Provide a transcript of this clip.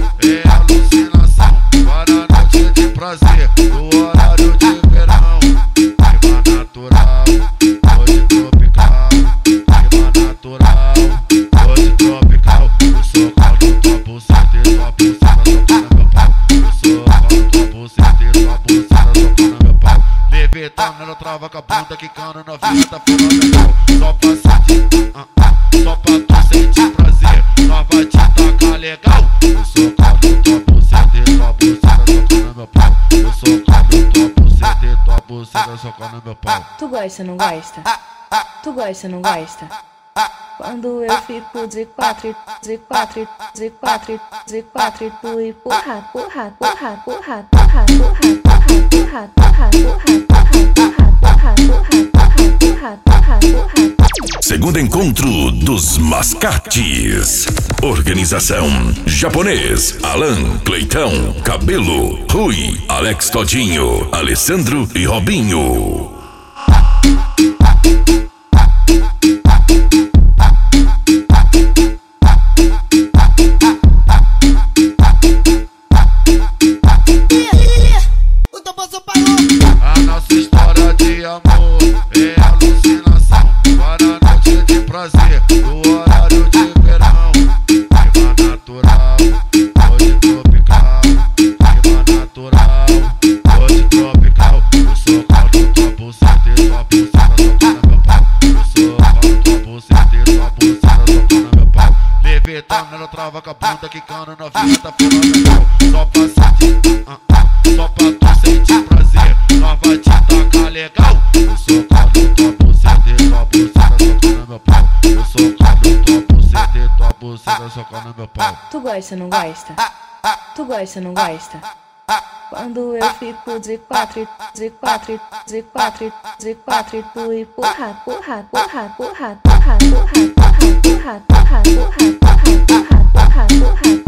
é alucinação. Para noite de prazer, no horário de verão. Clima natural, hoje tropical. Clima natural, hoje tropical. O socão do tua buceta e tua buceta socando meu pau. O socão do tua buceta e tua buceta socando meu pau. Levitando, ela trava com a bunda, quicando na vida, tá fenomenal. Só pra sentir, só pra tu sentir prazer. Nós vai te tacar legal. Eu sou caldo, tua buceta e tua buceta socando meu pau. Eu sou caldo, tua buceta e tua buceta socando meu pau. Tu gosta, não gosta? Tu gosta, não gosta? Quando eu fico de quatro, de quatro, de quatro, de quatro, tu empurra, empurra, empurra, empurra, empurra, empurra, empurra, empurra, empurra, empurra, empurra, empurra, empurra, empurra. Segundo encontro dos Mascates. Organização Japonês, Alan, Cleitão, Cabelo, Rui, Alex Todinho, Alessandro e Robinho. A nossa história de amor é alucinação. Para noite de prazer, no horário de verão. Clima natural, hoje tropical. Clima natural, hoje tropical. O socão do tua buceta e tua buceta socando meu pau. O socão do tua buceta e tua buceta socando meu pau. Levitando, ela trava com a bunda, quicando na vida, tá fenomenal. Só pra sentir, só pra tu sentir prazer. Nós vai te tacar legal. Eu sou caldo, tua buceta e tua buceta socando meu pau. Eu sou caldo, tua buceta e tua buceta socando meu pau. Tu gosta, não gosta? Tu gosta, não gosta? Quando eu fico de quatro, de quatro, de quatro, de quatro, tu empurra, empurra, empurra, empurra, empurra, empurra, empurra, empurra, empurra, empurra, empurra, empurra, empurra.